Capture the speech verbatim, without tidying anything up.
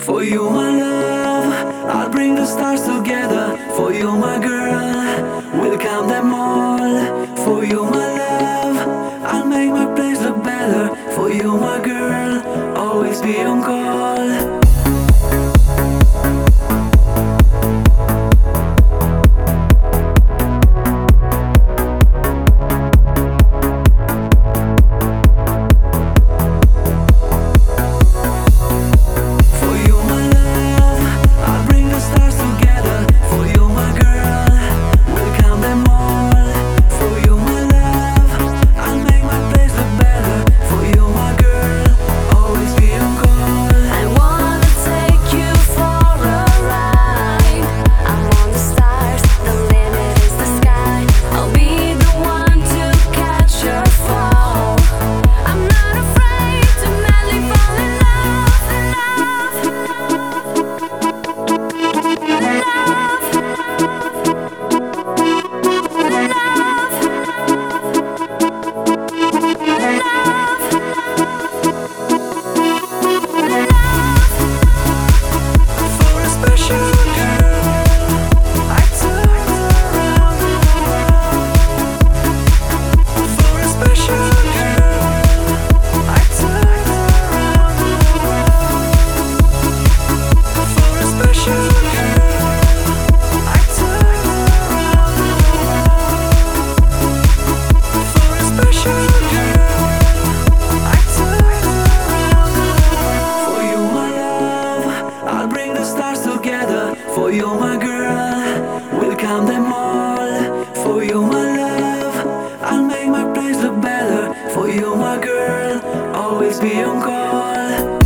For you, my love, I'll bring the stars together. For you, my girl, we'll count them all. For you, my love, I'll make my place look better. For you, my girl, always be on call. For you, my girl, we'll count them all. For you, my love, I'll make my place look better. For you, my girl, always be on call.